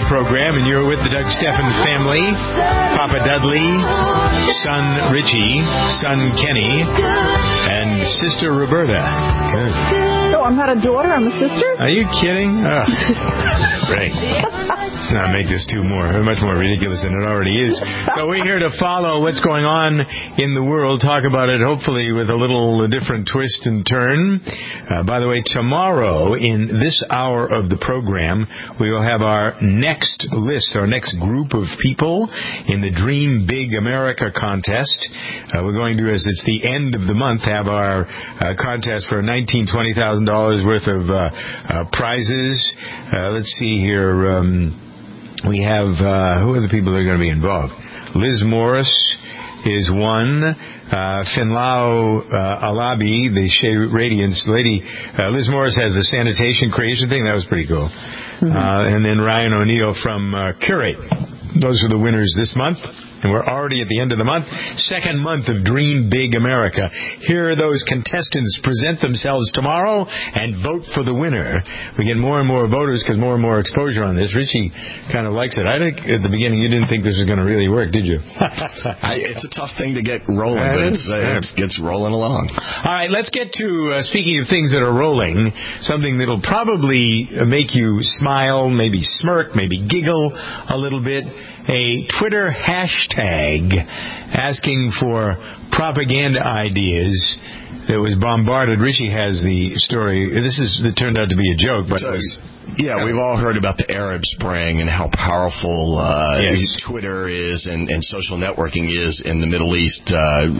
program, and you're with the Doug Stephan family. Papa Dudley, son Richie, son Kenny, and sister Roberta. Good. So I'm not a daughter, I'm a sister? Are you kidding? Right. Not make this much more ridiculous than it already is. So we're here to follow what's going on in the world, talk about it hopefully with a little different twist and turn. By the way, tomorrow in this hour of the program, we will have our next list, our next group of people in the Dream Big America contest. We're going to, as it's the end of the month, have our contest for $19,000, $20,000 worth of prizes. Let's see here. We have, who are the people that are going to be involved? Liz Morris is one. Finlau Alabi, the Shea Radiance lady. Liz Morris has the sanitation creation thing. That was pretty cool. And then Ryan O'Neill from Curate. Those are the winners this month. And we're already at the end of the month. Second month of Dream Big America. Here are those contestants present themselves tomorrow and vote for the winner. We get more and more voters because more and more exposure on this. Richie kind of likes it. I think at the beginning you didn't think this was going to really work, did you? It's a tough thing to get rolling, but it gets rolling along. All right, let's get to, speaking of things that are rolling, something that'll probably make you smile, maybe smirk, maybe giggle a little bit. A Twitter hashtag asking for propaganda ideas that was bombarded. Richie has the story. It turned out to be a joke, but it was... Yeah, we've all heard about the Arab Spring and how powerful Twitter is and social networking is in the Middle East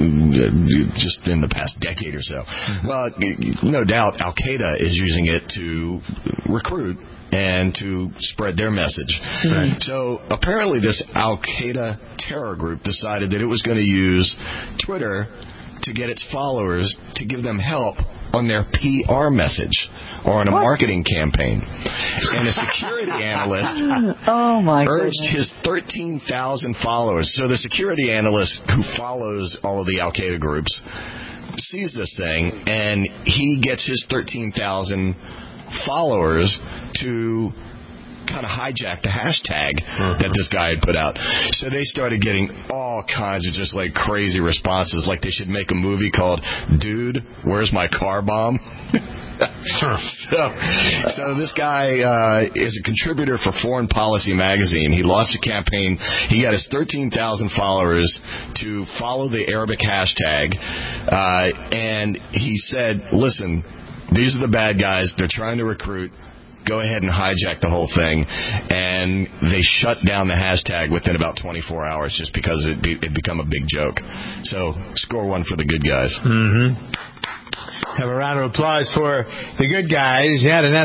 just in the past decade or so. Well, no doubt Al-Qaeda is using it to recruit and to spread their message. Right. So apparently this Al-Qaeda terror group decided that it was going to use Twitter to get its followers to give them help on their PR message or on a marketing campaign. And a security analyst urged his 13,000 followers. So the security analyst who follows all of the Al-Qaeda groups sees this thing, and he gets his 13,000 followers to kind of hijack the hashtag that this guy had put out. So they started getting all kinds of just like crazy responses, like they should make a movie called Dude, Where's My Car Bomb? So this guy is a contributor for Foreign Policy magazine. He launched a campaign. He got his 13,000 followers to follow the Arabic hashtag, and he said, listen, these are the bad guys. They're trying to recruit. Go ahead and hijack the whole thing. And they shut down the hashtag within about 24 hours just because it become a big joke. So score one for the good guys. Have a round of applause for the good guys.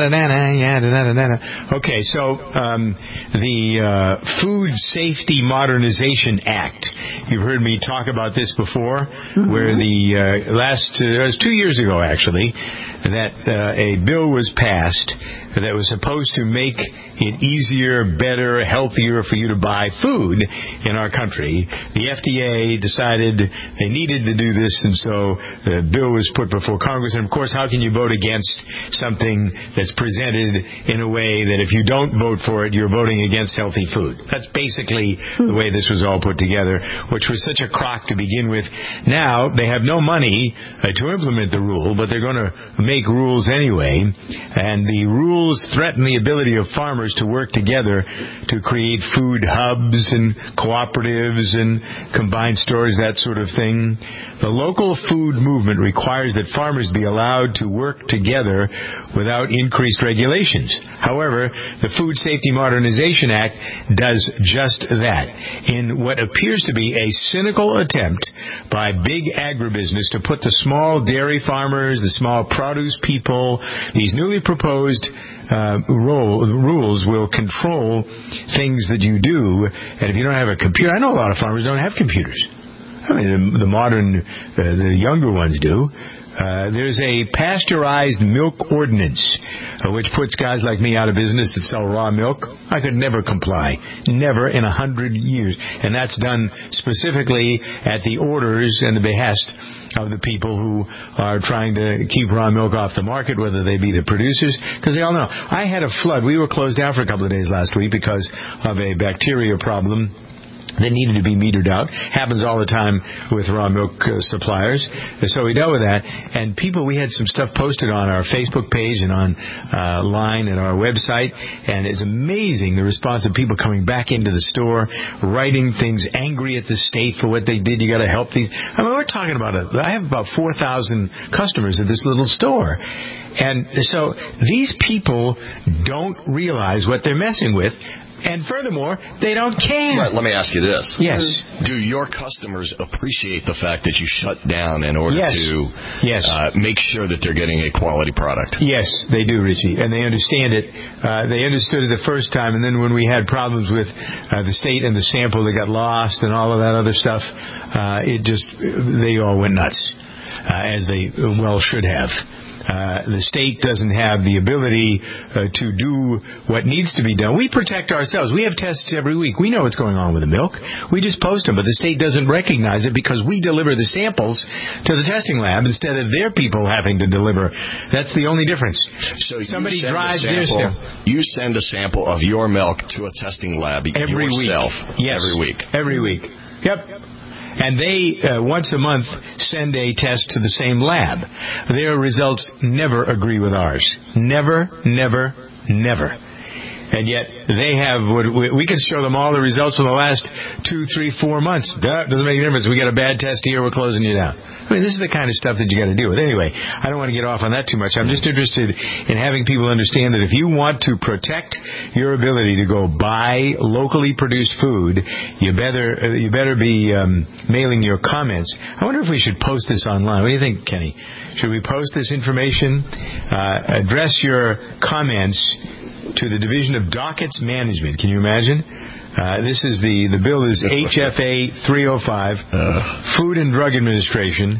Okay, so the Food Safety Modernization Act. You've heard me talk about this before, where it was 2 years ago, actually, that a bill was passed that was supposed to make it easier, better, healthier for you to buy food in our country. The FDA decided they needed to do this, and so the bill was put before Congress. And, of course, how can you vote against something that's presented in a way that if you don't vote for it, you're voting against healthy food? That's basically the way this was all put together, which was such a crock to begin with. Now, they have no money to implement the rule, but they're going to make rules anyway, and the rules threaten the ability of farmers to work together to create food hubs and cooperatives and combined stores, that sort of thing. The local food movement requires that farmers be allowed to work together without increased regulations. However, the Food Safety Modernization Act does just that. In what appears to be a cynical attempt by big agribusiness to put the small dairy farmers, the small produce people, these newly proposed rules will control things that you do. And if you don't have a computer, I know a lot of farmers don't have computers. I mean, the modern, the younger ones do. There's a pasteurized milk ordinance, which puts guys like me out of business that sell raw milk. I could never comply. Never in 100 years. And that's done specifically at the orders and the behest of the people who are trying to keep raw milk off the market, whether they be the producers, because they all know. I had a flood. We were closed down for a couple of days last week because of a bacteria problem that needed to be metered out. Happens all the time with raw milk suppliers. So we dealt with that. And we had some stuff posted on our Facebook page and online and our website. And it's amazing the response of people coming back into the store, writing things, angry at the state for what they did. You got to help these. I mean, we're talking about I have about 4,000 customers at this little store. And so these people don't realize what they're messing with. And furthermore, they don't care. Right, let me ask you this. Yes. Do your customers appreciate the fact that you shut down in order to make sure that they're getting a quality product? Yes, they do, Richie. And they understand it. They understood it the first time. And then when we had problems with the state and the sample that got lost and all of that other stuff, they all went nuts, as they well should have. The state doesn't have the ability to do what needs to be done. We protect ourselves. We have tests every week. We know what's going on with the milk. We just post them, but the state doesn't recognize it because we deliver the samples to the testing lab instead of their people having to deliver. That's the only difference. So somebody drives their stuff. You send a sample of your milk to a testing lab every yourself week. Yes. Every week. Every week. Yep. And they, once a month, send a test to the same lab. Their results never agree with ours. Never, never, never. And yet, they have, we can show them all the results from the last 2, 3, 4 months. That doesn't make a difference. We got a bad test here, we're closing you down. I mean, this is the kind of stuff that you got to deal with. Anyway, I don't want to get off on that too much. I'm just interested in having people understand that if you want to protect your ability to go buy locally produced food, you better be mailing your comments. I wonder if we should post this online. What do you think, Kenny? Should we post this information? Address your comments to the Division of Dockets Management. Can you imagine? This is the bill is HFA 305, Food and Drug Administration,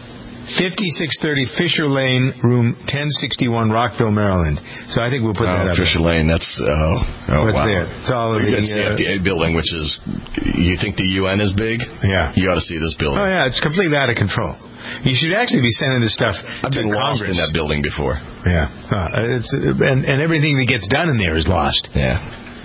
5630 Fisher Lane, room 1061, Rockville, Maryland. So I think we'll put that up. Fisher Lane, that's what's wow. there? It's all of the FDA building, which is, you think the UN is big? Yeah. You ought to see this building. Oh, yeah, it's completely out of control. You should actually be sending this stuff I've to been Congress. lost in that building before. Yeah. And everything that gets done in there is lost. Yeah.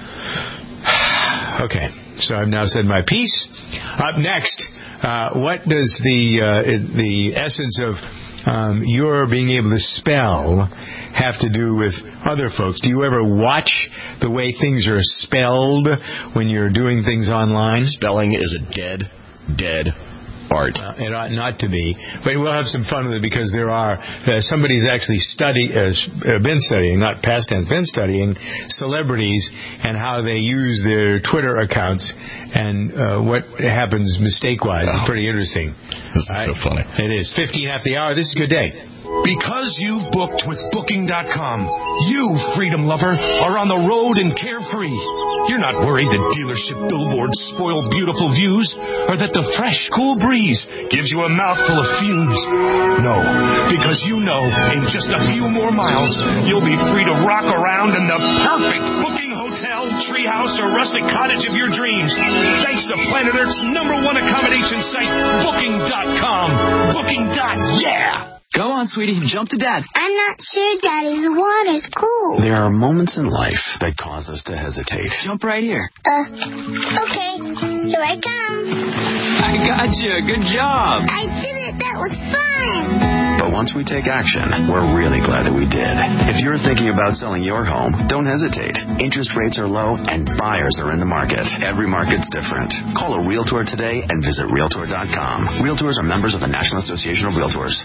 Okay. So I've now said my piece. Up next, what does the essence of your being able to spell have to do with other folks? Do you ever watch the way things are spelled when you're doing things online? Spelling is a dead art. It ought not to be, but we'll have some fun with it because there are somebody's actually been studying, not past tense, been studying celebrities and how they use their Twitter accounts and what happens mistake-wise. It's pretty interesting. This is so funny. It is 15 after the hour. This is Good Day. Because you've booked with Booking.com, you, freedom lover, are on the road and carefree. You're not worried that dealership billboards spoil beautiful views or that the fresh, cool breeze gives you a mouthful of fumes. No, because you know in just a few more miles, you'll be free to rock around in the perfect booking hotel, treehouse, or rustic cottage of your dreams. Thanks to Planet Earth's #1 accommodation site, Booking.com. Booking.yeah! Go on, sweetie. Jump to Dad. I'm not sure, Daddy. The water's cool. There are moments in life that cause us to hesitate. Jump right here. Okay. Here I come. I got you. Good job. I did it. That was fun. But once we take action, we're really glad that we did. If you're thinking about selling your home, don't hesitate. Interest rates are low and buyers are in the market. Every market's different. Call a Realtor today and visit Realtor.com. Realtors are members of the National Association of Realtors.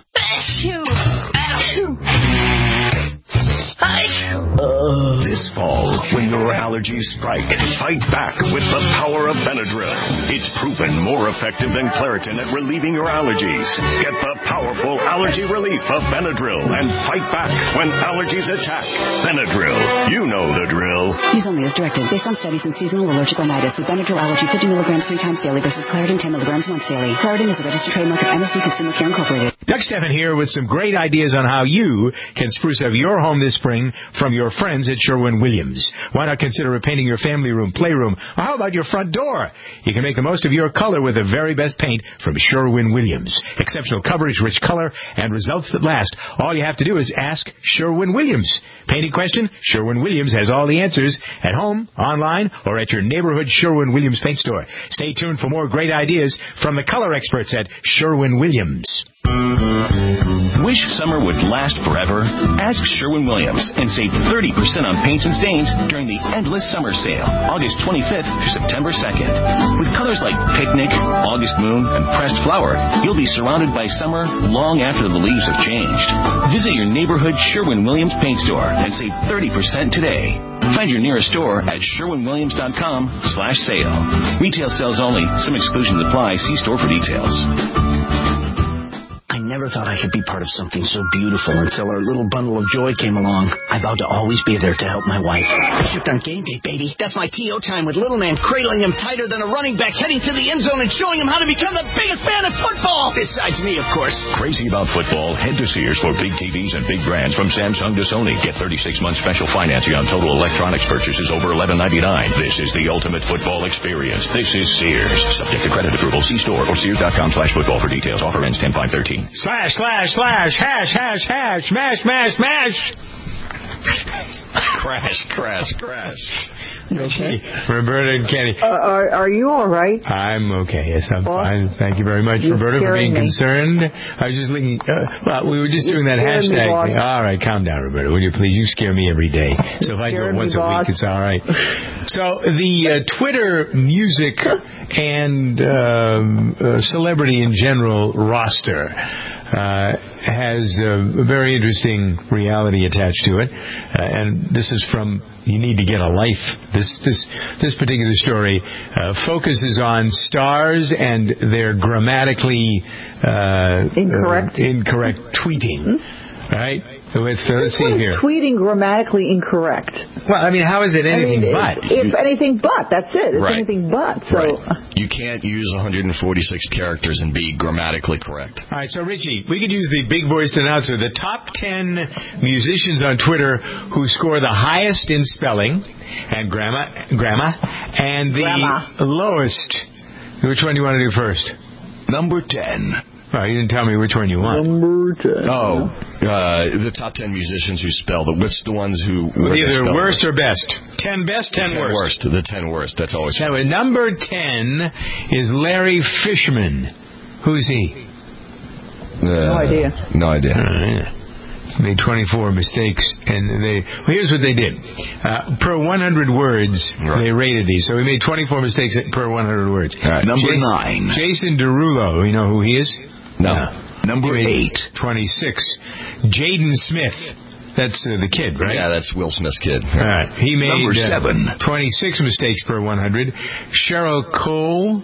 This fall, when your allergies strike, fight back with the power of Benadryl. It's proven more effective than Claritin at relieving your allergies. Get the powerful allergy relief of Benadryl and fight back when allergies attack. Benadryl. You know the drill. Use only as directed. Based on studies in seasonal allergic rhinitis with Benadryl allergy 50 milligrams 3 times daily versus Claritin 10 milligrams once daily. Claritin is a registered trademark of MSD Consumer Care Incorporated. Doug Stephan here with some great ideas on how you can spruce up your home this spring from your friends at Sherwin-Williams. Why not consider repainting your family room, playroom, or how about your front door? You can make the most of your color with the very best paint from Sherwin-Williams. Exceptional coverage, rich color, and results that last. All you have to do is ask Sherwin-Williams. Painting question? Sherwin-Williams has all the answers at home, online, or at your neighborhood Sherwin-Williams paint store. Stay tuned for more great ideas from the color experts at Sherwin-Williams. Wish summer would last forever? Ask Sherwin-Williams and save 30% on paints and stains during the Endless Summer Sale, August 25th through September 2nd. With colors like Picnic, August Moon, and Pressed Flower, you'll be surrounded by summer long after the leaves have changed. Visit your neighborhood Sherwin-Williams paint store and save 30% today. Find your nearest store at sherwinwilliams.com/sale. Retail sales only. Some exclusions apply. See store for details. I never thought I could be part of something so beautiful until our little bundle of joy came along. I vowed to always be there to help my wife. Except on game day, baby. That's my T.O. time with little man cradling him tighter than a running back, heading to the end zone and showing him how to become the biggest fan of football. Besides me, of course. Crazy about football? Head to Sears for big TVs and big brands from Samsung to Sony. Get 36-month special financing on total electronics purchases over $11.99. This is the ultimate football experience. This is Sears. Subject to credit approval. See store or Sears.com/football for details. Offer ends 10/5/13. // hash, mash. Crash. You okay? Roberta and Kenny. Are you all right? I'm okay. Yes, I'm fine. Thank you very much, Roberta, for being concerned. I was just looking. We were just doing that hashtag thing. All right, calm down, Roberta. Would you please? You scare me every day. So if I do it once a week, it's all right. So the Twitter music and celebrity in general roster has a very interesting reality attached to it, and this is from You Need to Get a Life. This particular story focuses on stars and their grammatically incorrect tweeting. Right? Let's see here. Tweeting grammatically incorrect. Well, I mean, how is it anything but? If anything but, that's it. It's anything but. So You can't use 146 characters and be grammatically correct. All right, so Richie, we could use the big voiced announcer. The top 10 musicians on Twitter who score the highest in spelling and grammar, and the lowest. Which one do you want to do first? Number 10. Oh, you didn't tell me which one you want. Number 10. Oh, the top 10 musicians who spell what's the ones who... Either worst or best. 10 best, 10 worst. The 10 worst. That's always... Anyway, number 10 is Larry Fishman. Who's he? No idea. No idea. Made 24 mistakes, and here's what they did. Per 100 words, they rated these. So we made 24 mistakes per 100 words. Number 9. Jason Derulo. You know who he is? No. Number 8. 26. Jaden Smith. That's the kid, right? Yeah, that's Will Smith's kid. All right. He made Number 7. 26 mistakes per 100. Cheryl Cole,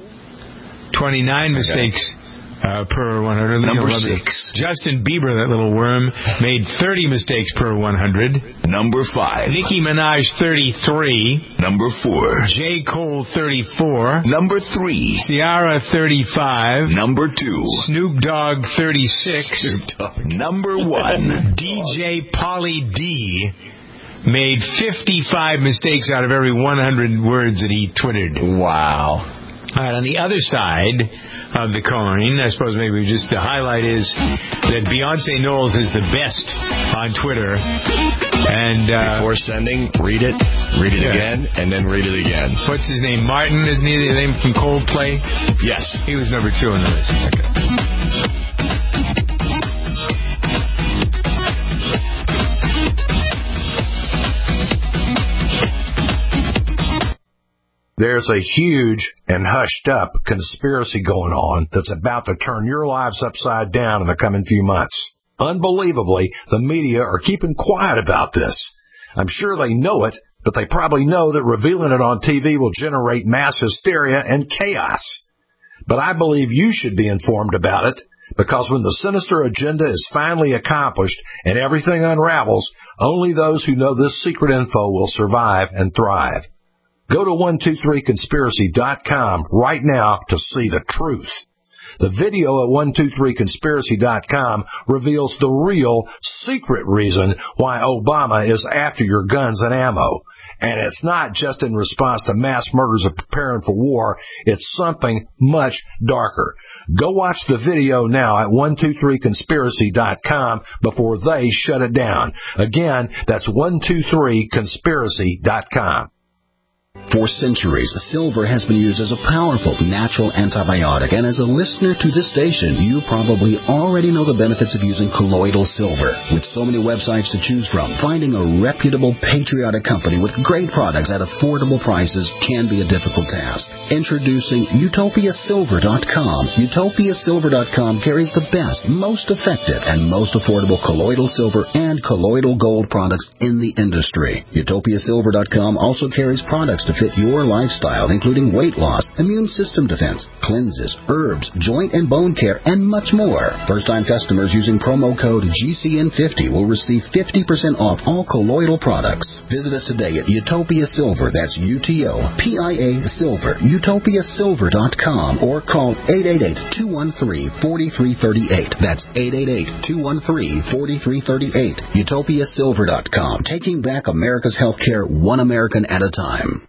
29 mistakes per 100. Number 6. Justin Bieber, that little worm, made 30 mistakes per 100. Number 5. Nicki Minaj, 33. Number 4. J. Cole, 34. Number 3. Ciara, 35. Number 2. Snoop Dogg, 36. Snoop Dogg. Number 1. DJ Pauly D made 55 mistakes out of every 100 words that he twittered. Wow. All right, on the other side of the coin, I suppose maybe just the highlight is that Beyonce Knowles is the best on Twitter. And before sending, read it again, and then read it again. What's his name? Martin, isn't he the name from Coldplay? Yes. He was number 2 on the list. Okay. There's a huge and hushed-up conspiracy going on that's about to turn your lives upside down in the coming few months. Unbelievably, the media are keeping quiet about this. I'm sure they know it, but they probably know that revealing it on TV will generate mass hysteria and chaos. But I believe you should be informed about it, because when the sinister agenda is finally accomplished and everything unravels, only those who know this secret info will survive and thrive. Go to 123conspiracy.com right now to see the truth. The video at 123conspiracy.com reveals the real secret reason why Obama is after your guns and ammo. And it's not just in response to mass murders of preparing for war. It's something much darker. Go watch the video now at 123conspiracy.com before they shut it down. Again, that's 123conspiracy.com. For centuries, silver has been used as a powerful natural antibiotic, and as a listener to this station, you probably already know the benefits of using colloidal silver. With so many websites to choose from, finding a reputable, patriotic company with great products at affordable prices can be a difficult task. Introducing UtopiaSilver.com. UtopiaSilver.com carries the best, most effective, and most affordable colloidal silver and colloidal gold products in the industry. UtopiaSilver.com also carries products to fit your lifestyle, including weight loss, immune system defense, cleanses, herbs, joint and bone care, and much more. First-time customers using promo code GCN50 will receive 50% off all colloidal products. Visit us today at Utopia Silver, that's UTOPIA Silver, utopiasilver.com, or call 888-213-4338. That's 888-213-4338. UtopiaSilver.com, taking back America's healthcare one American at a time.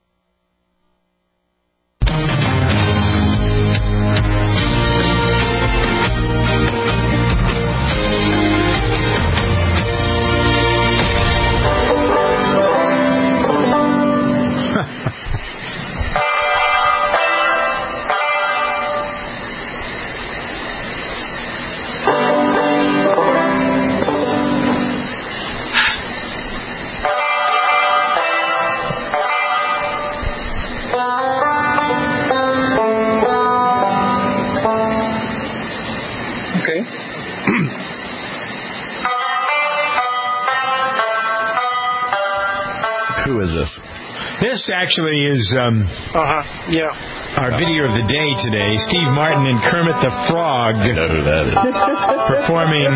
This actually is our video of the day today. Steve Martin and Kermit the Frog. I know who that is. Performing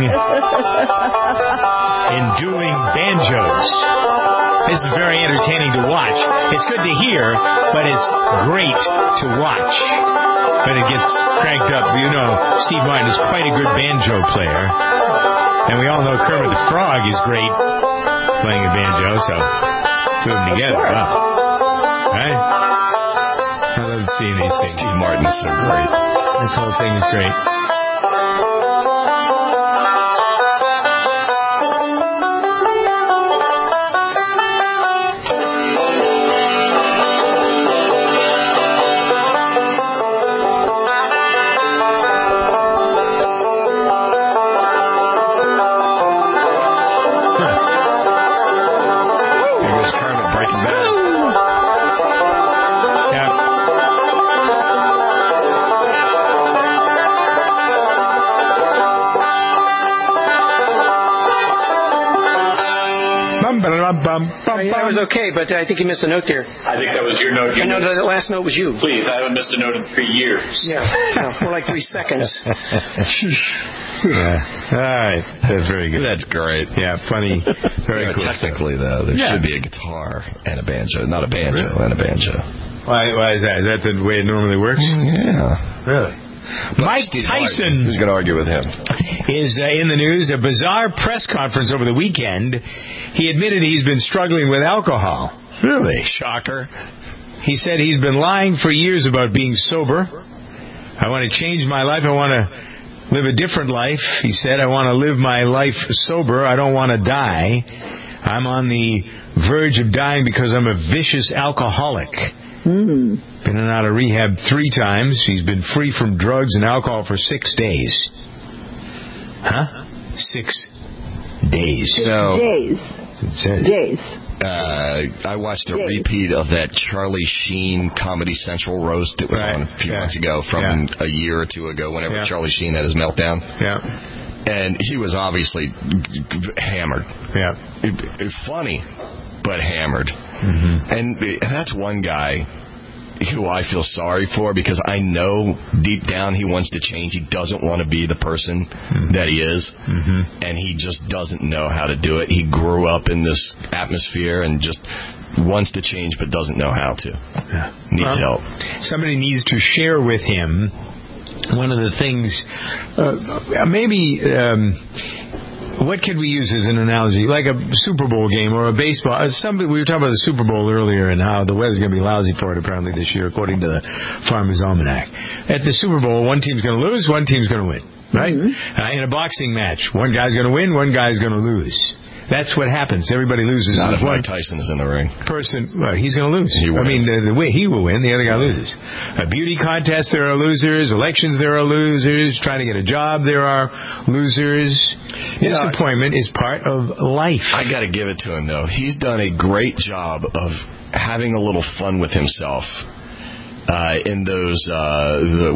and doing banjos. This is very entertaining to watch. It's good to hear, but it's great to watch. When it gets cranked up, you know, Steve Martin is quite a good banjo player. And we all know Kermit the Frog is great playing a banjo, so two of them together. Wow. Right? I love seeing these things. Steve Martin is so great. This whole thing is great. That was okay, but I think you missed a note there. I think that was your note. I know the last note was you. Please, I haven't missed a note in 3 years. Yeah, no, more like 3 seconds. Yeah. All right. That's very good. That's great. Yeah, funny. Very cool. Technically, though, there should be a guitar and a banjo. Not a banjo and a banjo. Why is that? Is that the way it normally works? Yeah. Really? Mike Tyson, who's going to argue with him, is in the news. A bizarre press conference over the weekend. He admitted he's been struggling with alcohol. Really? Shocker. He said he's been lying for years about being sober. I want to change my life. I want to live a different life. He said, I want to live my life sober. I don't want to die. I'm on the verge of dying because I'm a vicious alcoholic. Been in and out of rehab 3 times. He's been free from drugs and alcohol for 6 days. Huh? 6 days. Days. Days. I watched a repeat of that Charlie Sheen Comedy Central roast that was on a few months ago from a year or 2 ago, whenever Charlie Sheen had his meltdown. Yeah. And he was obviously hammered. Yeah. Funny, but hammered. And that's one guy who I feel sorry for, because I know deep down he wants to change. He doesn't want to be the person that he is, and he just doesn't know how to do it. He grew up in this atmosphere and just wants to change but doesn't know how to. Needs help. Somebody needs to share with him one of the things, what could we use as an analogy? Like a Super Bowl game or a baseball. We were talking about the Super Bowl earlier and how the weather's going to be lousy for it apparently this year, according to the Farmer's Almanac. At the Super Bowl, one team's going to lose, one team's going to win, right? In a boxing match, one guy's going to win, one guy's going to lose. That's what happens. Everybody loses. Not if Mike Tyson is in the ring. He's going to lose. He will win. The other guy loses. A beauty contest, there are losers. Elections, there are losers. Trying to get a job, there are losers. Disappointment is part of life. I got to give it to him, though. He's done a great job of having a little fun with himself. In those, the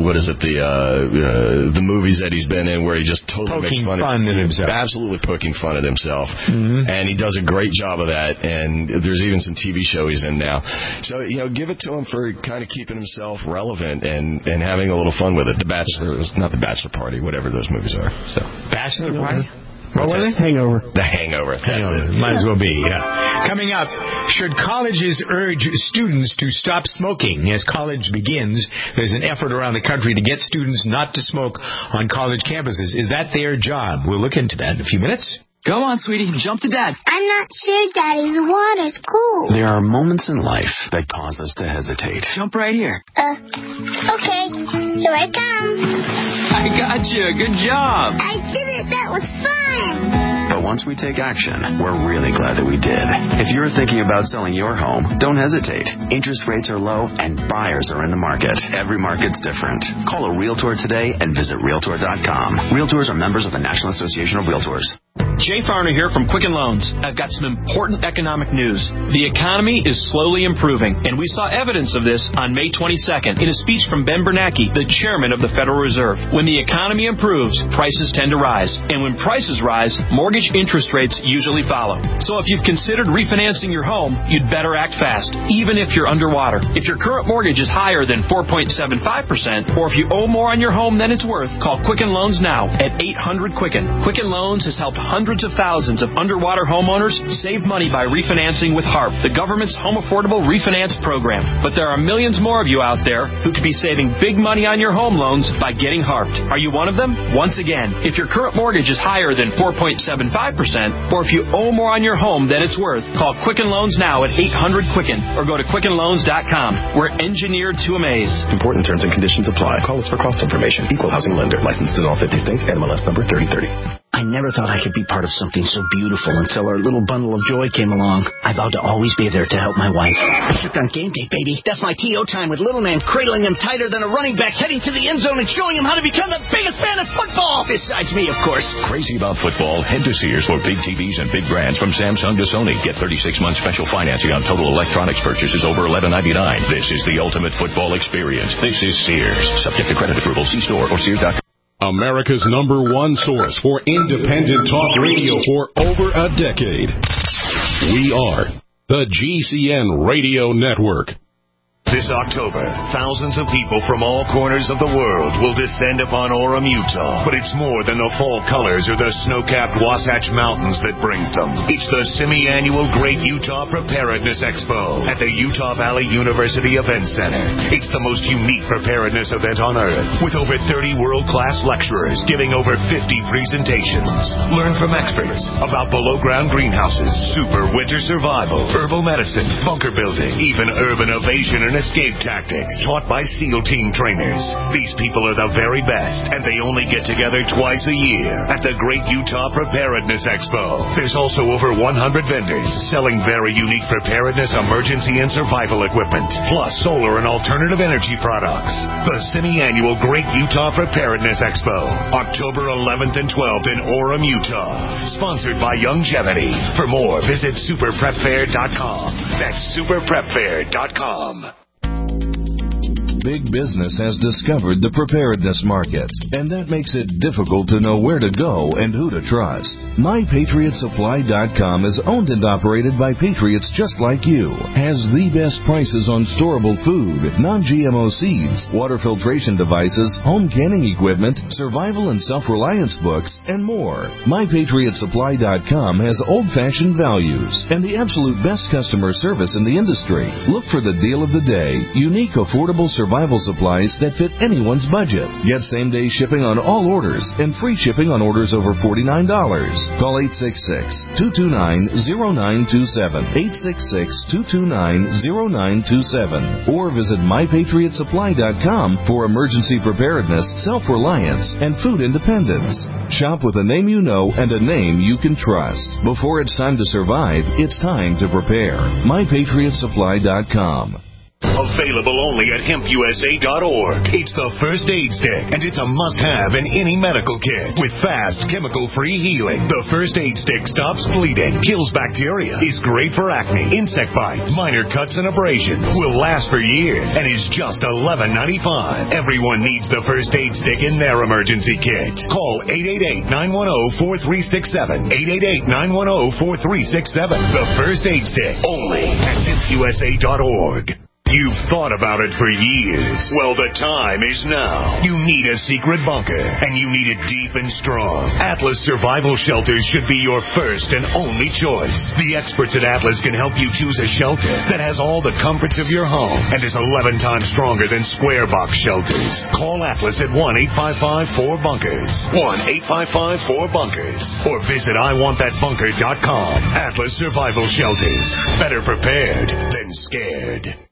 movies that he's been in where he just totally makes fun of himself. Absolutely poking fun at himself. And he does a great job of that, and there's even some TV show he's in now. So, give it to him for kind of keeping himself relevant and having a little fun with it. The Bachelor, it's not The Bachelor Party, whatever those movies are. So Bachelor Party? What was it? Hangover. The Hangover. Might as well be, yeah. Coming up, should colleges urge students to stop smoking? As college begins, there's an effort around the country to get students not to smoke on college campuses. Is that their job? We'll look into that in a few minutes. Go on, sweetie. Jump to Dad. I'm not sure, Daddy. The water's cool. There are moments in life that cause us to hesitate. Jump right here. Okay. Here I come. I got you. Good job. I did it. That was fun. But once we take action, we're really glad that we did. If you're thinking about selling your home, don't hesitate. Interest rates are low and buyers are in the market. Every market's different. Call a Realtor today and visit Realtor.com. Realtors are members of the National Association of Realtors. Jay Farner here from Quicken Loans. I've got some important economic news. The economy is slowly improving, and we saw evidence of this on May 22nd in a speech from Ben Bernanke, the chairman of the Federal Reserve. When the economy improves, prices tend to rise. And when prices rise, mortgage interest rates usually follow. So if you've considered refinancing your home, you'd better act fast, even if you're underwater. If your current mortgage is higher than 4.75%, or if you owe more on your home than it's worth, call Quicken Loans now at 800-QUICKEN. Quicken Loans has helped hundreds of thousands of underwater homeowners save money by refinancing with HARP, the government's home affordable refinance program. But there are millions more of you out there who could be saving big money on your home loans by getting HARPed. Are you one of them? Once again, if your current mortgage is higher than 4.75%, or if you owe more on your home than it's worth, call Quicken Loans now at 800-QUICKEN or go to QuickenLoans.com. We're engineered to amaze. Important terms and conditions apply. Call us for cost information. Equal housing lender. Licensed in all 50 states. NMLS number 3030. I never thought I could be part of something so beautiful until our little bundle of joy came along. I vowed to always be there to help my wife. Except on game day, baby. That's my T.O. time with little man cradling him tighter than a running back, heading to the end zone and showing him how to become the biggest fan of football. Besides me, of course. Crazy about football? Head to Sears for big TVs and big brands from Samsung to Sony. Get 36 months special financing on total electronics purchases over $11.99. This is the ultimate football experience. This is Sears. Subject to credit approval. See store or Sears.com. America's #1 source for independent talk radio for over a decade. We are the GCN Radio Network. This October, thousands of people from all corners of the world will descend upon Orem, Utah. But it's more than the fall colors or the snow-capped Wasatch Mountains that brings them. It's the semi-annual Great Utah Preparedness Expo at the Utah Valley University Event Center. It's the most unique preparedness event on earth, with over 30 world-class lecturers giving over 50 presentations. Learn from experts about below-ground greenhouses, super winter survival, herbal medicine, bunker building, even urban evasion and escape tactics taught by SEAL team trainers. These people are the very best, and they only get together twice a year at the Great Utah Preparedness Expo. There's also over 100 vendors selling very unique preparedness, emergency, and survival equipment, plus solar and alternative energy products. The semi-annual Great Utah Preparedness Expo, October 11th and 12th in Orem, Utah. Sponsored by Youngevity. For more, visit superprepfair.com. That's superprepfair.com. Big business has discovered the preparedness market, and that makes it difficult to know where to go and who to trust. MyPatriotSupply.com is owned and operated by patriots just like you, has the best prices on storable food, non-GMO seeds, water filtration devices, home canning equipment, survival and self-reliance books, and more. MyPatriotSupply.com has old-fashioned values and the absolute best customer service in the industry. Look for the deal of the day, unique, affordable survival survival supplies that fit anyone's budget. Get same-day shipping on all orders and free shipping on orders over $49. Call 866-229-0927, 866-229-0927, or visit mypatriotsupply.com for emergency preparedness, self-reliance, and food independence. Shop with a name you know and a name you can trust. Before it's time to survive, it's time to prepare. mypatriotsupply.com. Available only at hempusa.org. It's the first aid stick, and it's a must-have in any medical kit. With fast, chemical-free healing, the first aid stick stops bleeding, kills bacteria, is great for acne, insect bites, minor cuts and abrasions, will last for years, and is just $11.95. Everyone needs the first aid stick in their emergency kit. Call 888-910-4367. 888-910-4367. The first aid stick, only at hempusa.org. You've thought about it for years. Well, the time is now. You need a secret bunker, and you need it deep and strong. Atlas Survival Shelters should be your first and only choice. The experts at Atlas can help you choose a shelter that has all the comforts of your home and is 11 times stronger than square box shelters. Call Atlas at 1-855-4BUNKERS. 1-855-4BUNKERS. Or visit IWantThatBunker.com. Atlas Survival Shelters. Better prepared than scared.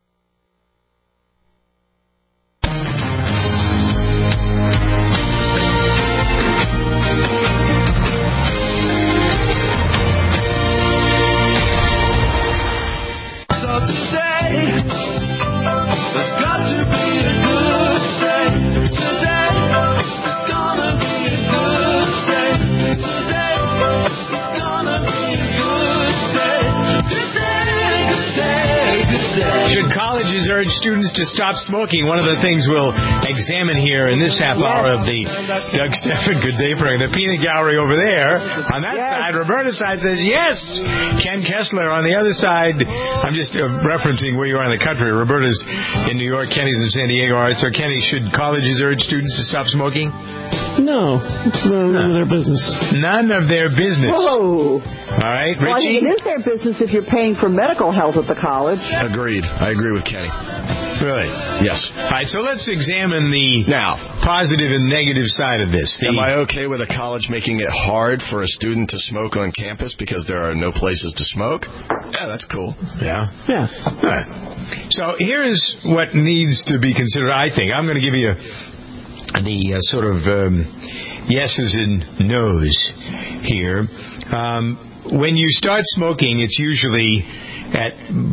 Should colleges urge students to stop smoking? One of the things we'll examine here in this half hour of the Doug Stephan Good Day program. The peanut gallery over there. On that side, Roberta's side says yes. Ken Kessler on the other side. I'm just referencing where you are in the country. Roberta's in New York. Kenny's in San Diego. All right, so Kenny, should colleges urge students to stop smoking? No. It's none of their business. None of their business. Whoa. All right, Richie? Well, I think it is their business if you're paying for medical health at the college. Agreed. I agree with Kenny. Really? Yes. All right, so let's examine the positive and negative side of this. Am I okay with a college making it hard for a student to smoke on campus because there are no places to smoke? Yeah, that's cool. Yeah? Yeah. All right. So here's what needs to be considered, I think. I'm going to give you the sort of yeses and nos here. When you start smoking, it's usually at,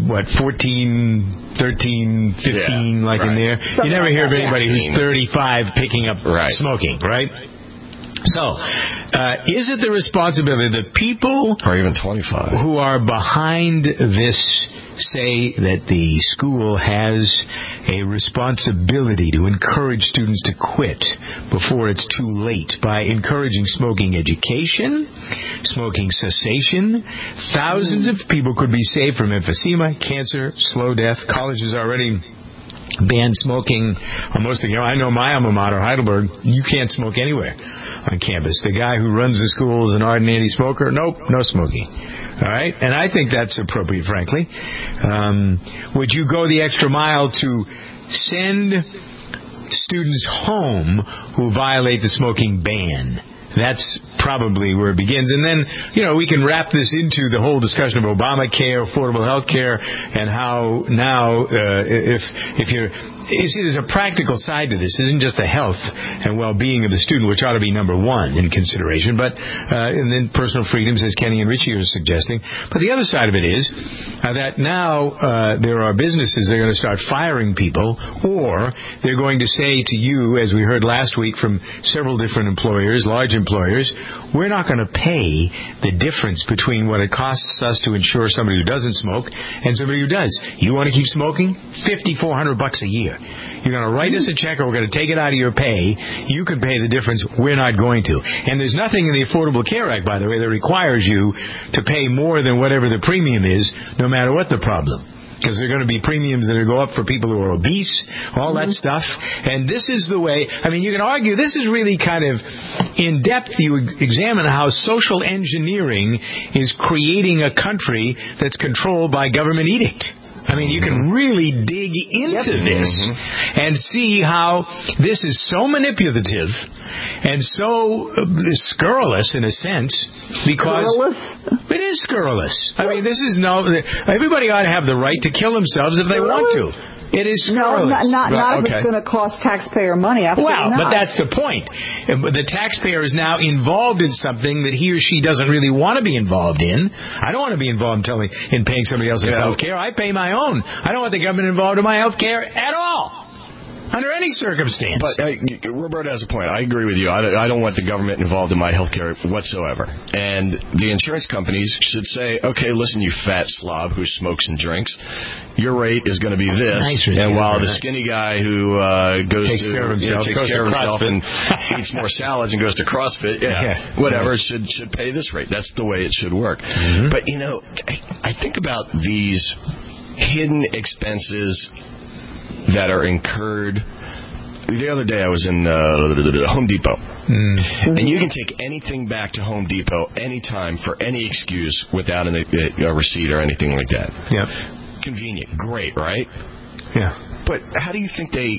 14, 13, 15, in there. You never hear of anybody who's 35 picking up smoking, right? So, is it the responsibility of the people or even 25 who are behind this say that the school has a responsibility to encourage students to quit before it's too late by encouraging smoking education, smoking cessation? Thousands of people could be saved from emphysema, cancer, slow death. Colleges already banned smoking almost. I know my alma mater, Heidelberg, you can't smoke anywhere on campus. The guy who runs the school is an ardent anti-smoker. Nope, no smoking. All right? And I think that's appropriate, frankly. Would you go the extra mile to send students home who violate the smoking ban? That's probably where it begins. And then, we can wrap this into the whole discussion of Obamacare, affordable health care, and how now, if you're... You see, there's a practical side to this. It isn't just the health and well-being of the student, which ought to be number one in consideration, but and then personal freedoms, as Kenny and Richie are suggesting. But the other side of it is that now there are businesses that are going to start firing people, or they're going to say to you, as we heard last week from several different employers, large employers, we're not going to pay the difference between what it costs us to insure somebody who doesn't smoke and somebody who does. You want to keep smoking? $5,400 a year. You're going to write us a check, or we're going to take it out of your pay. You can pay the difference. We're not going to. And there's nothing in the Affordable Care Act, by the way, that requires you to pay more than whatever the premium is, no matter what the problem. Because there are going to be premiums that will go up for people who are obese, all that stuff. And this is the way, you can argue this is really kind of in depth. You examine how social engineering is creating a country that's controlled by government edict. I mean, you can really dig into this and see how this is so manipulative and so scurrilous in a sense, because it is scurrilous. I mean, everybody ought to have the right to kill themselves if they want to. It is scurrilous. No, not if it's going to cost taxpayer money. Absolutely not. But that's the point. The taxpayer is now involved in something that he or she doesn't really want to be involved in. I don't want to be involved in paying somebody else's health care. I pay my own. I don't want the government involved in my health care at all. Under any circumstance. But Roberta has a point. I agree with you. I don't want the government involved in my health care whatsoever. And the insurance companies should say, okay, listen, you fat slob who smokes and drinks, your rate is going to be this. And while the skinny guy who takes care of himself and eats more salads and goes to CrossFit, whatever, should pay this rate. That's the way it should work. But, I think about these hidden expenses that are incurred. The other day I was in Home Depot. And you can take anything back to Home Depot anytime for any excuse without a receipt or anything like that. Yep. Convenient. Great, right? Yeah. But how do you think they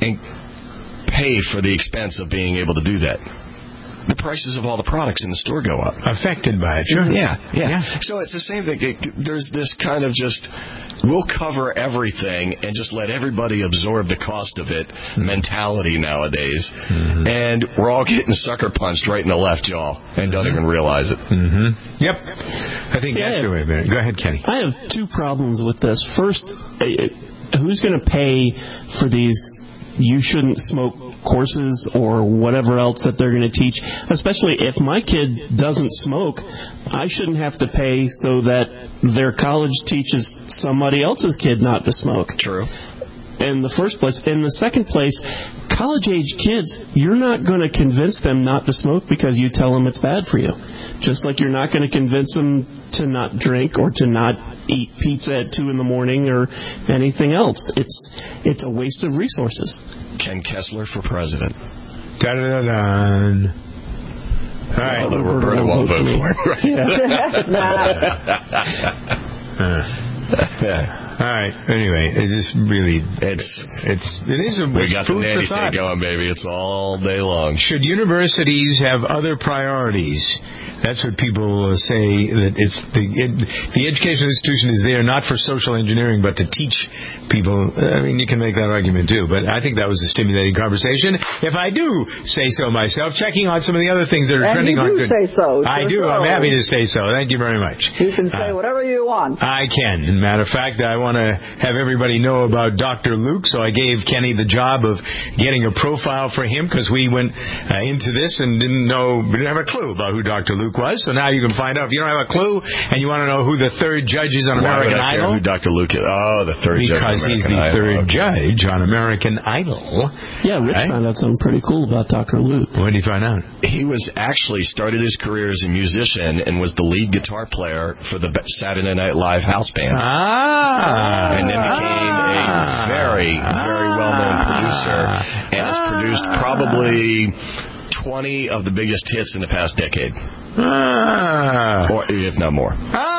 pay for the expense of being able to do that? The prices of all the products in the store go up. Affected by it, sure. Yeah. So it's the same thing. There's this kind of just, we'll cover everything and just let everybody absorb the cost of it mentality nowadays. And we're all getting sucker punched right in the left jaw and don't even realize it. Yep. I think that's the way. Go ahead, Kenny. I have two problems with this. First, who's going to pay for these you shouldn't smoke courses or whatever else that they're going to teach? Especially if my kid doesn't smoke, I shouldn't have to pay so that their college teaches somebody else's kid not to smoke. True. In the first place. In the second place, college-age kids, you're not going to convince them not to smoke because you tell them it's bad for you. Just like you're not going to convince them to not drink or to not eat pizza at 2 in the morning or anything else. It's a waste of resources. Ken Kessler for president. Da-da-da-da. All right. Although Roberta won't vote for him. All right. Anyway, it just really it is a we got the food nanny for thought. state going, baby. It's all day long. Should universities have other priorities? That's what people say. That it's the educational institution is there not for social engineering, but to teach people. I mean, you can make that argument too. But I think that was a stimulating conversation. If I do say so myself, checking on some of the other things that are trending on. You do say so. I do. I'm happy to say so. Thank you very much. You can say whatever you want. I can. As a matter of fact, I want to have everybody know about Dr. Luke, so I gave Kenny the job of getting a profile for him because we went into this and didn't have a clue about who Dr. Luke was. So now you can find out. If you don't have a clue and you want to know who the third judge is on American Idol. Who Dr. Luke is? Oh, the third judge. Because he's the third judge on American Idol. Yeah, Rich found out something pretty cool about Dr. Luke. What did he find out? He was actually started his career as a musician and was the lead guitar player for the Saturday Night Live house band. And then became a very, very well-known producer and has produced probably 20 of the biggest hits in the past decade. Or if not more.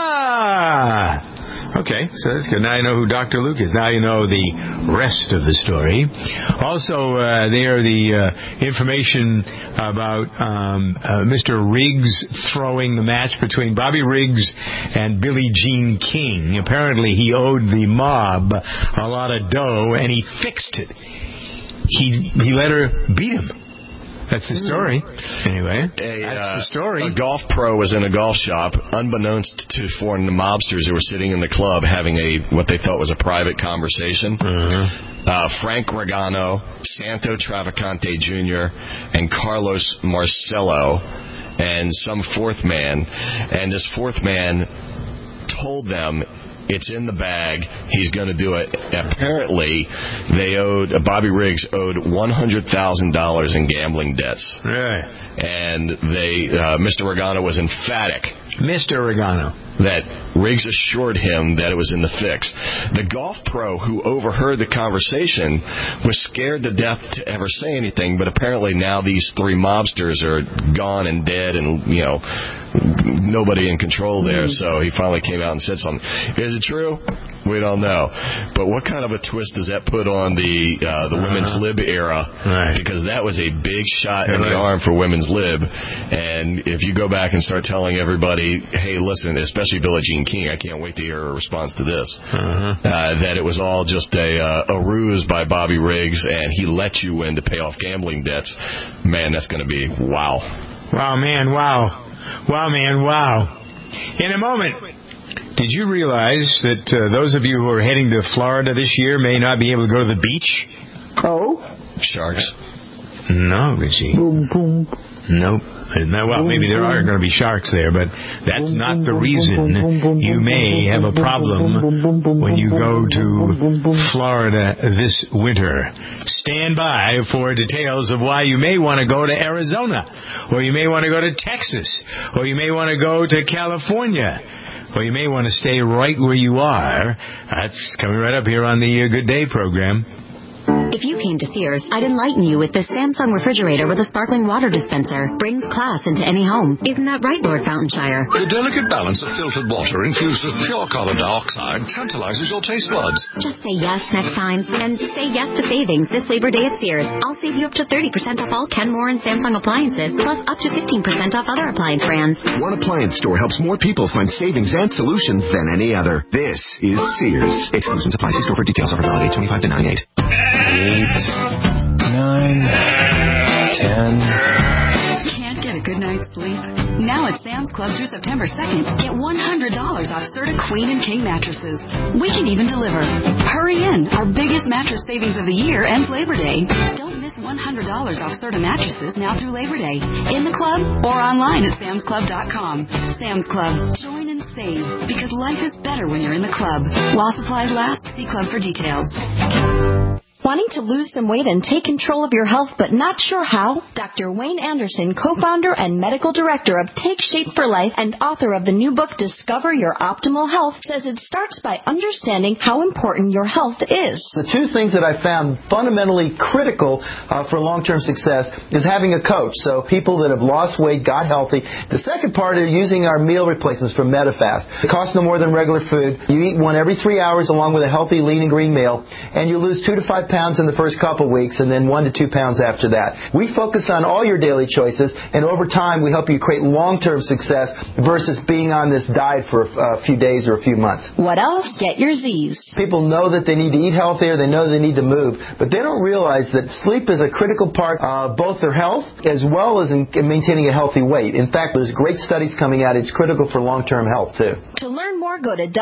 Okay, so that's good. Now you know who Dr. Luke is. Now you know the rest of the story. Also, there the information about Mr. Riggs throwing the match between Bobby Riggs and Billie Jean King. Apparently, he owed the mob a lot of dough, and he fixed it. He let her beat him. That's the story. Anyway, that's the story. A golf pro was in a golf shop, unbeknownst to foreign mobsters who were sitting in the club having what they thought was a private conversation. Frank Regano, Santo Travacante Jr., and Carlos Marcello, and some fourth man. And this fourth man told them, it's in the bag. He's going to do it. Apparently, Bobby Riggs owed $100,000 in gambling debts. Right. And Mr. Regano was emphatic. Mr. Regano. that Riggs assured him that it was in the fix. The golf pro who overheard the conversation was scared to death to ever say anything, but apparently now these three mobsters are gone and dead and, nobody in control there, so he finally came out and said something. Is it true? We don't know. But what kind of a twist does that put on the women's lib era? Right. Because that was a big shot in the arm for women's lib. And if you go back and start telling everybody, hey, listen, especially Billie Jean King, I can't wait to hear her response to this, that it was all just a ruse by Bobby Riggs and he let you in to pay off gambling debts, man, that's going to be wow. Wow, man, wow. Wow, man, wow. In a moment, did you realize that those of you who are heading to Florida this year may not be able to go to the beach? Oh? Sharks? No, Richie. Boom, boom. Nope. Well, maybe there are going to be sharks there, but that's not the reason you may have a problem when you go to Florida this winter. Stand by for details of why you may want to go to Arizona, or you may want to go to Texas, or you may want to go to California, or you may want to stay right where you are. That's coming right up here on the Good Day program. If you came to Sears, I'd enlighten you with the Samsung refrigerator with a sparkling water dispenser. Brings class into any home. Isn't that right, Lord Fountainshire? The delicate balance of filtered water infused with pure carbon dioxide tantalizes your taste buds. Just say yes next time. And say yes to savings this Labor Day at Sears. I'll save you up to 30% off all Kenmore and Samsung appliances, plus up to 15% off other appliance brands. One appliance store helps more people find savings and solutions than any other. This is Sears. Exclusions apply. See store for details. Offer valid 25 to 9/8. 8, 9, 10. Can't get a good night's sleep? Now at Sam's Club through September 2nd, get $100 off Serta Queen and King mattresses. We can even deliver. Hurry in. Our biggest mattress savings of the year ends Labor Day. Don't miss $100 off Serta mattresses now through Labor Day. In the club or online at samsclub.com. Sam's Club. Join and save, because life is better when you're in the club. While supplies last, see club for details. Wanting to lose some weight and take control of your health but not sure how? Dr. Wayne Anderson, co-founder and medical director of Take Shape for Life and author of the new book Discover Your Optimal Health, says it starts by understanding how important your health is. The two things that I found fundamentally critical for long-term success is having a coach. So people that have lost weight, got healthy. The second part is using our meal replacements from Medifast. It costs no more than regular food. You eat one every 3 hours along with a healthy lean and green meal, and you lose 2 to 5 pounds in the first couple weeks, and then 1 to 2 pounds after that. We focus on all your daily choices, and over time we help you create long-term success versus being on this diet for a few days or a few months. What else? Get your Z's. People know that they need to eat healthier, they know they need to move, but they don't realize that sleep is a critical part of both their health as well as in maintaining a healthy weight. In fact, there's great studies coming out. It's critical for long-term health, too. To learn more, go to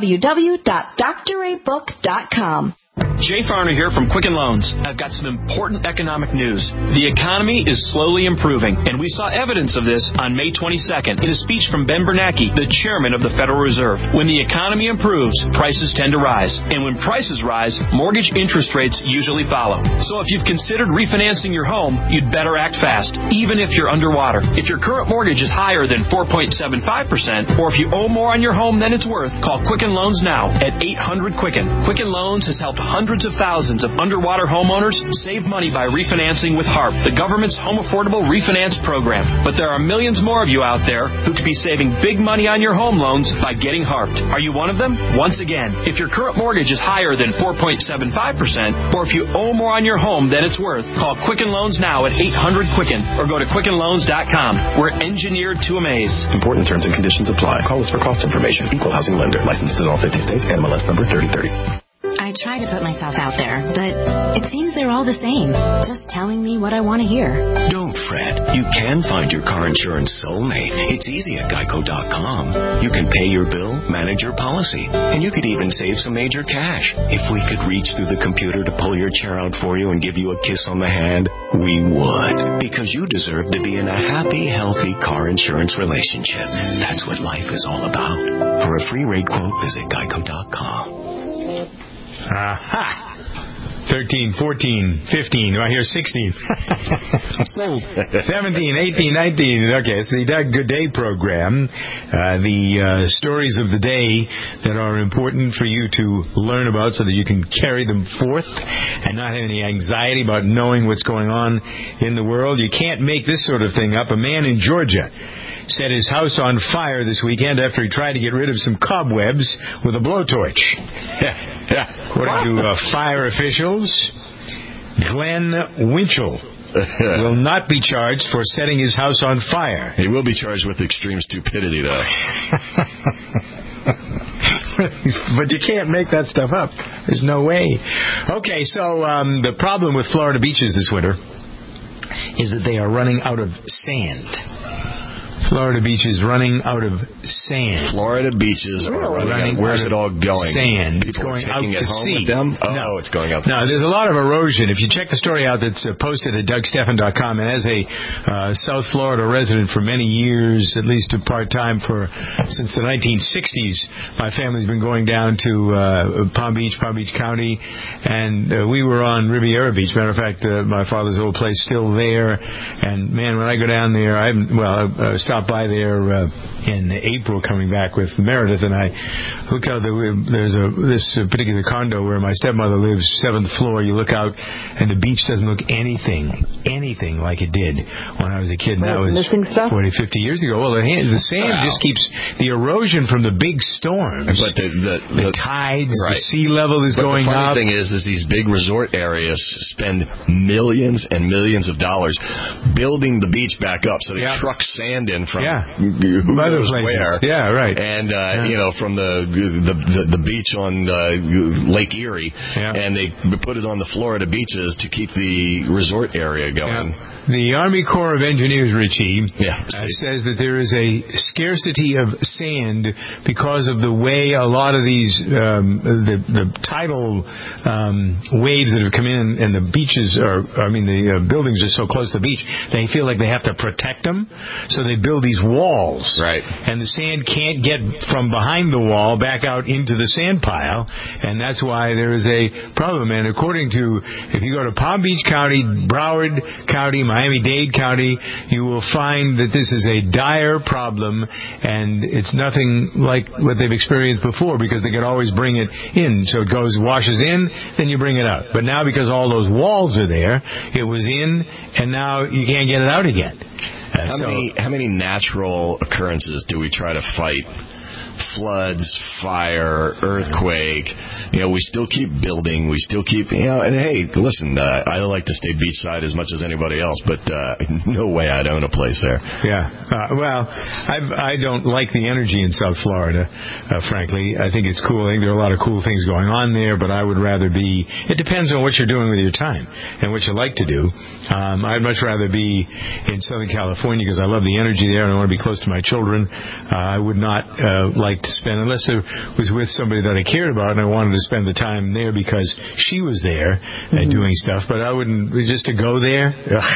www.drabook.com. Jay Farner here from Quicken Loans. I've got some important economic news. The economy is slowly improving, and we saw evidence of this on May 22nd in a speech from Ben Bernanke, the chairman of the Federal Reserve. When the economy improves, prices tend to rise. And when prices rise, mortgage interest rates usually follow. So if you've considered refinancing your home, you'd better act fast, even if you're underwater. If your current mortgage is higher than 4.75%, or if you owe more on your home than it's worth, call Quicken Loans now at 800-QUICKEN. Quicken Loans has helped hundreds of thousands of underwater homeowners save money by refinancing with HARP, the government's home affordable refinance program. But there are millions more of you out there who could be saving big money on your home loans by getting HARPed. Are you one of them? Once again, if your current mortgage is higher than 4.75%, or if you owe more on your home than it's worth, call Quicken Loans now at 800-QUICKEN or go to QuickenLoans.com. We're engineered to amaze. Important terms and conditions apply. Call us for cost information. Equal housing lender. Licensed in all 50 states. NMLS number 3030. I try to put myself out there, but it seems they're all the same, just telling me what I want to hear. Don't fret. You can find your car insurance soulmate. It's easy at Geico.com. You can pay your bill, manage your policy, and you could even save some major cash. If we could reach through the computer to pull your chair out for you and give you a kiss on the hand, we would. Because you deserve to be in a happy, healthy car insurance relationship. That's what life is all about. For a free rate quote, visit Geico.com. Aha! 13, 14, 15. I hear 16. Sold. 17, 18, 19. Okay, it's the Doug Good Day program. The stories of the day that are important for you to learn about so that you can carry them forth and not have any anxiety about knowing what's going on in the world. You can't make this sort of thing up. A man in Georgia set his house on fire this weekend after he tried to get rid of some cobwebs with a blowtorch. According to fire officials, Glenn Winchell will not be charged for setting his house on fire. He will be charged with extreme stupidity, though. But you can't make that stuff up. There's no way. Okay, so the problem with Florida beaches this winter is that they are running out of sand. Florida beaches running out of sand. Florida beaches are running out. Where's it all going? Sand. People it's going are out taking to it home sea. with them? Oh, no, it's going out. No, there's a lot of erosion. If you check the story out that's posted at DougStephan.com, and as a South Florida resident for many years, at least part-time since the 1960s, my family's been going down to Palm Beach County, and we were on Riviera Beach. Matter of fact, my father's old place still there, and man, when I go down there, I stopped by there in April coming back with Meredith, and I look out. There's this particular condo where my stepmother lives, 7th floor. You look out, and the beach doesn't look anything like it did when I was a kid. And that was 40, 50 years ago. Well, the sand just keeps the erosion from the big storms. But the tides, right. The sea level is going up. The funny thing is these big resort areas spend millions and millions of dollars building the beach back up. So they truck sand in from who knows where. Yeah, right. And from the beach on Lake Erie, and they put it on the Florida beaches to keep the resort area going. The Army Corps of Engineers, Richie, says that there is a scarcity of sand because of the way a lot of these the tidal waves that have come in, and the beaches the buildings are so close to the beach, they feel like they have to protect them, so they build these walls. Right. And the sand can't get from behind the wall back out into the sand pile, and that's why there is a problem. And according to, if you go to Palm Beach County, Broward County, Miami-Dade County, you will find that this is a dire problem, and it's nothing like what they've experienced before, because they can always bring it in. So it washes in, then you bring it out. But now, because all those walls are there, it was in, and now you can't get it out again. How many natural occurrences do we try to fight? Floods, fire, earthquake. We still keep building. We still keep, and hey, listen, I like to stay beachside as much as anybody else, but no way I'd own a place there. Yeah. Well, I don't like the energy in South Florida, frankly. I think it's cool. I think there are a lot of cool things going on there, but I would rather it depends on what you're doing with your time and what you like to do. I'd much rather be in Southern California because I love the energy there and I want to be close to my children. I would not like to spend, unless I was with somebody that I cared about and I wanted to spend the time there because she was there and doing stuff, but I wouldn't, just to go there,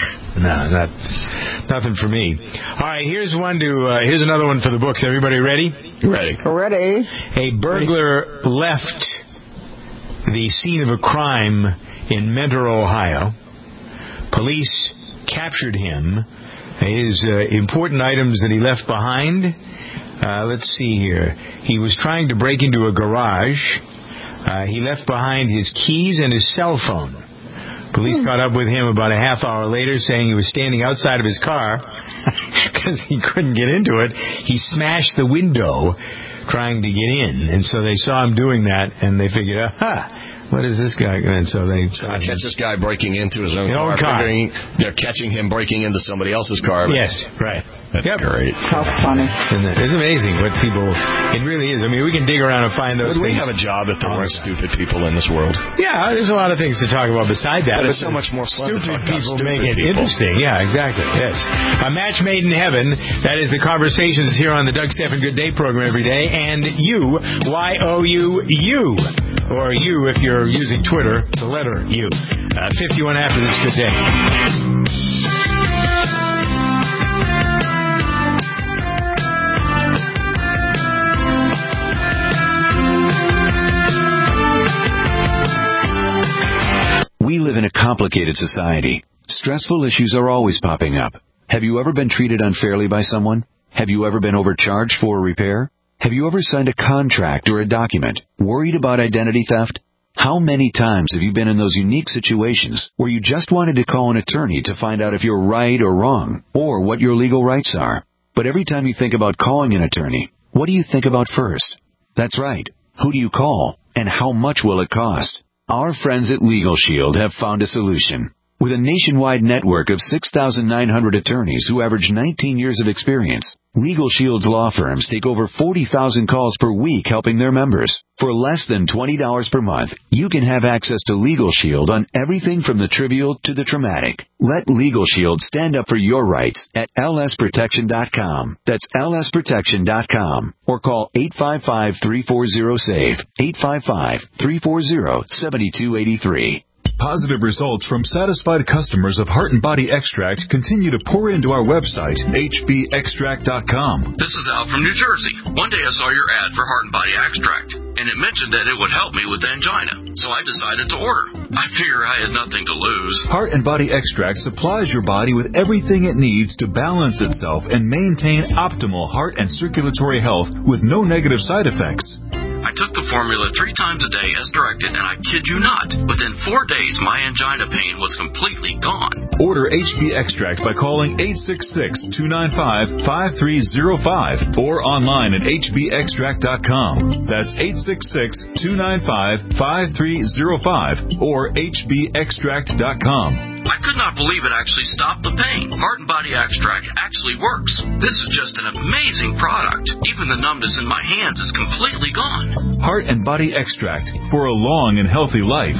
nothing for me. All right, here's another one for the books. Everybody ready? Ready. Ready. A burglar left the scene of a crime in Mentor, Ohio. Police captured him. His important items that he left behind. Let's see here. He was trying to break into a garage. He left behind his keys and his cell phone. Police caught up with him about a half hour later, saying he was standing outside of his car because he couldn't get into it. He smashed the window trying to get in, and so they saw him doing that, and they figured, what is this guy? And so they catch this guy breaking into his own car. They're catching him breaking into somebody else's car. Yes, right. That's great. How funny. It's amazing what people, it really is. I mean, we can dig around and find those things. Would we have a job if there weren't stupid people in this world? Yeah, there's a lot of things to talk about beside that. But it's so much more fun to talk about stupid people make it interesting. Yeah, exactly. Yes. A match made in heaven. That is the conversations here on the Doug Stephan Good Day program every day. And you, Y-O-U-U. Or you if you're using Twitter, the letter U. 51 after this. Good day. live in a complicated society. Stressful issues are always popping up. Have you ever been treated unfairly by someone? Have you ever been overcharged for a repair? Have you ever signed a contract or a document? Worried about identity theft? How many times have you been in those unique situations where you just wanted to call an attorney to find out if you're right or wrong, or what your legal rights are? But every time you think about calling an attorney, what do you think about first? That's right. Who do you call, and how much will it cost? Our friends at Legal Shield have found a solution. With a nationwide network of 6,900 attorneys who average 19 years of experience, Legal Shield's law firms take over 40,000 calls per week helping their members. For less than $20 per month, you can have access to Legal Shield on everything from the trivial to the traumatic. Let Legal Shield stand up for your rights at lsprotection.com. That's lsprotection.com. Or call 855-340-SAVE, 855-340-7283. Positive results from satisfied customers of Heart and Body Extract continue to pour into our website, hbextract.com. This is Al from New Jersey. One day I saw your ad for Heart and Body Extract, and it mentioned that it would help me with angina, so I decided to order. I figure I had nothing to lose. Heart and Body Extract supplies your body with everything it needs to balance itself and maintain optimal heart and circulatory health with no negative side effects. I took the formula 3 times a day as directed, and I kid you not, within 4 days my angina pain was completely gone. Order HB Extract by calling 866-295-5305 or online at hbextract.com. That's 866-295-5305 or hbextract.com. I could not believe it actually stopped the pain. Heart and Body Extract actually works. This is just an amazing product. Even the numbness in my hands is completely gone. Heart and Body Extract for a long and healthy life.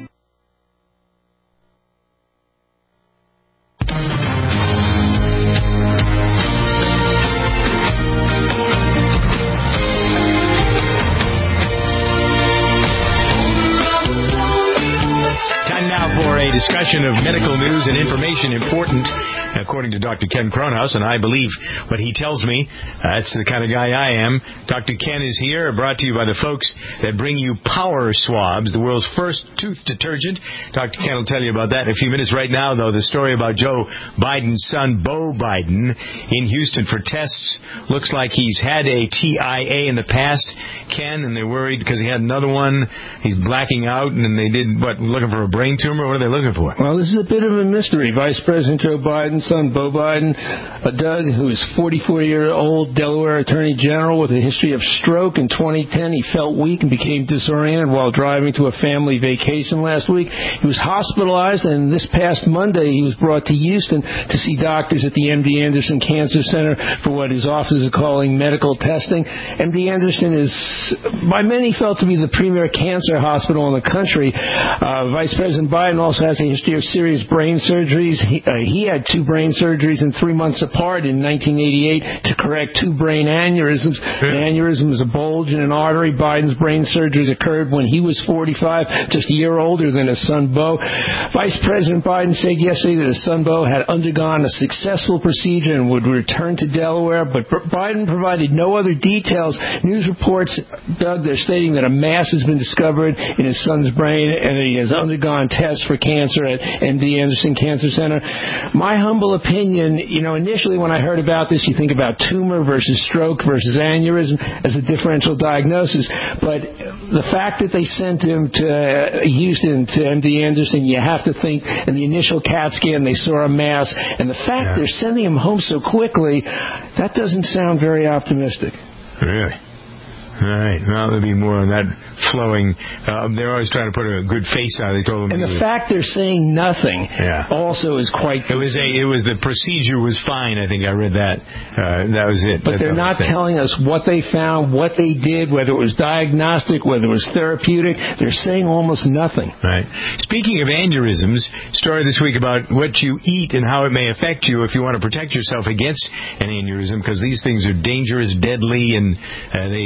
Time now for a discussion of medical news and information important, according to Dr. Ken Kronhaus, and I believe what he tells me. That's the kind of guy I am. Dr. Ken is here, brought to you by the folks that bring you Power Swabs, the world's first tooth detergent. Dr. Ken will tell you about that in a few minutes. Right now, though, the story about Joe Biden's son, Beau Biden, in Houston for tests. Looks like he's had a TIA in the past, Ken, and they're worried because he had another one. He's blacking out, and they did, looking for a brain tumor? What are they looking for? Well, this is a bit of a mystery. Vice President Joe Biden's son, Beau Biden, Doug, who is 44-year-old Delaware Attorney General with a history of stroke. In 2010, he felt weak and became disoriented while driving to a family vacation last week. He was hospitalized, and this past Monday, he was brought to Houston to see doctors at the MD Anderson Cancer Center for what his office is calling medical testing. MD Anderson is, by many, felt to be the premier cancer hospital in the country. Vice President Biden also has a history of serious brain surgeries. He had 2 brain surgeries in 3 months apart in 1988 to correct 2 brain aneurysms. An aneurysm is a bulge in an artery. Biden's brain surgeries occurred when he was 45, just a year older than his son Beau. Vice President Biden said yesterday that his son Beau had undergone a successful procedure and would return to Delaware, but Biden provided no other details. News reports, Doug, they're stating that a mass has been discovered in his son's brain and he has undergone tests for cancer at MD Anderson Cancer Center. My humble opinion, initially when I heard about this, you think about tumor versus stroke versus aneurysm as a differential diagnosis. But the fact that they sent him to Houston to MD Anderson, you have to think in the initial CAT scan they saw a mass. And the fact they're sending him home so quickly, that doesn't sound very optimistic. Really? All right. Well, there'll be more on that flowing. They're always trying to put a good face on it. They told them. And the fact they're saying nothing also is quite. It was the procedure was fine. I think I read that. That was it. But they're not telling us what they found, what they did, whether it was diagnostic, whether it was therapeutic. They're saying almost nothing. Right. Speaking of aneurysms, story this week about what you eat and how it may affect you if you want to protect yourself against an aneurysm, because these things are dangerous, deadly, and they come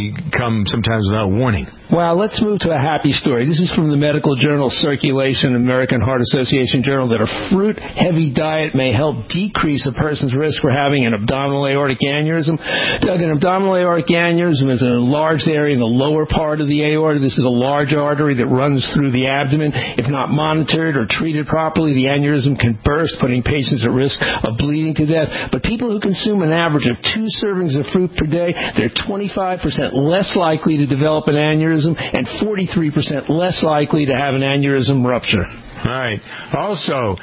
come sometimes without warning. Well, let's move to a happy story. This is from the medical journal Circulation, American Heart Association journal, that a fruit-heavy diet may help decrease a person's risk for having an abdominal aortic aneurysm. Doug, an abdominal aortic aneurysm is a large area in the lower part of the aorta. This is a large artery that runs through the abdomen. If not monitored or treated properly, the aneurysm can burst, putting patients at risk of bleeding to death. But people who consume an average of 2 servings of fruit per day, they're 25% less likely to develop an aneurysm and 43% less likely to have an aneurysm rupture. All right. Also,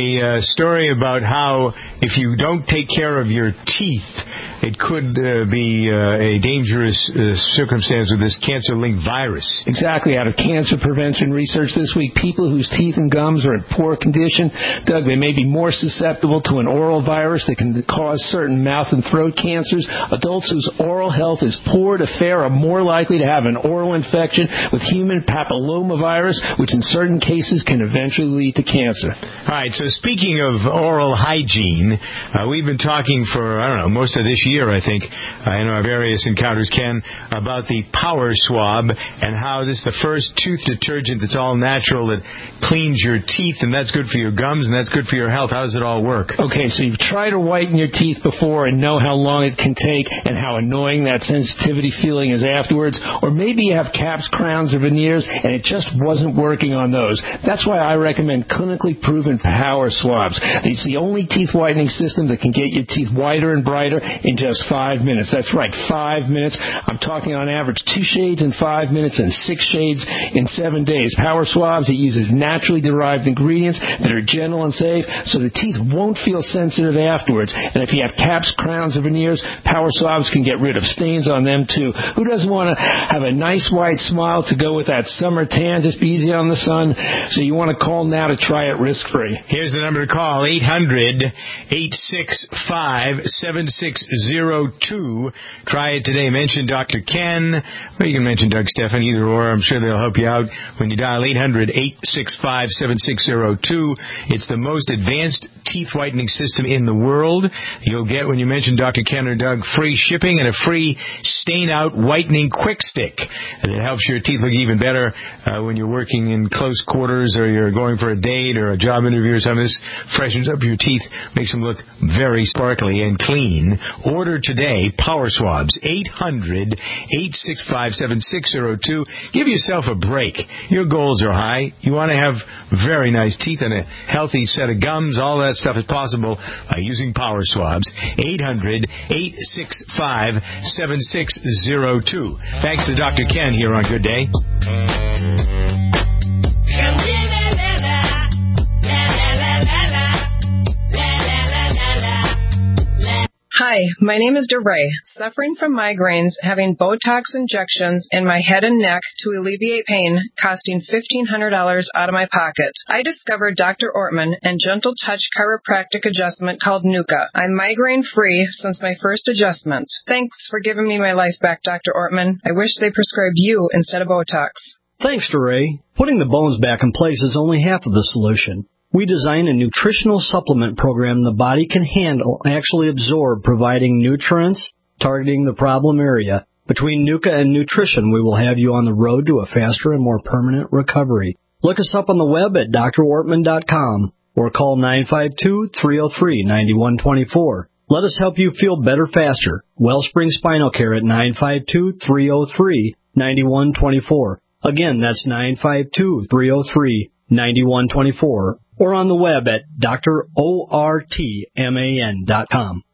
a story about how if you don't take care of your teeth, it could be a dangerous circumstance with this cancer-linked virus. Exactly. Out of cancer prevention research this week, people whose teeth and gums are in poor condition, Doug, they may be more susceptible to an oral virus that can cause certain mouth and throat cancers. Adults whose oral health is poor to fair are more likely to have an oral infection with human papillomavirus, which in certain cases can eventually lead to cancer. All right, so speaking of oral hygiene, we've been talking for, most of this year, I think, in our various encounters, Ken, about the Power Swab and how this is the first tooth detergent that's all natural that cleans your teeth, and that's good for your gums, and that's good for your health. How does it all work? Okay, so you've tried to whiten your teeth before and know how long it can take and how annoying that sensitivity feeling is afterwards, or maybe you have caps, crowns, or veneers, and it just wasn't working on those. That's why I recommend clinically proven Power Swabs. It's the only teeth whitening system that can get your teeth whiter and brighter in just 5 minutes. That's right, 5 minutes. I'm talking on average 2 shades in 5 minutes and 6 shades in 7 days. Power Swabs, it uses naturally derived ingredients that are gentle and safe, so the teeth won't feel sensitive afterwards. And if you have caps, crowns, or veneers, Power Swabs can get rid of stains on them too. Who doesn't want to have a nice white smile to go with that summer tan? Just be easy on the sun. So you want to call now to try it risk-free. Here's the number to call, 800-865-7602. Try it today. Mention Dr. Ken, or you can mention Doug Stephan, either or. I'm sure they'll help you out when you dial 800-865-7602. It's the most advanced teeth whitening system in the world. You'll get, when you mention Dr. Ken or Doug, free shipping and a free stain-out whitening quick stick. And it helps your teeth look even better when you're working in close quarters or you're going for a date or a job interview or something. This freshens up your teeth, makes them look very sparkly and clean. Order today, Power Swabs, 800-865-7602. Give yourself a break. Your goals are high. You want to have very nice teeth and a healthy set of gums. All that stuff is possible by using Power Swabs. 800-865-7602. Thanks to Dr. Ken here on Good Day. Hi, my name is DeRay, suffering from migraines, having Botox injections in my head and neck to alleviate pain, costing $1,500 out of my pocket. I discovered Dr. Ortman and Gentle Touch chiropractic adjustment called Nuka. I'm migraine-free since my first adjustment. Thanks for giving me my life back, Dr. Ortman. I wish they prescribed you instead of Botox. Thanks, DeRay. Putting the bones back in place is only half of the solution. We design a nutritional supplement program the body can handle, actually absorb, providing nutrients, targeting the problem area. Between Nuka and nutrition, we will have you on the road to a faster and more permanent recovery. Look us up on the web at drortman.com or call 952-303-9124. Let us help you feel better faster. Wellspring Spinal Care at 952-303-9124. Again, that's 952-303-9124. Or on the web at drortman.com.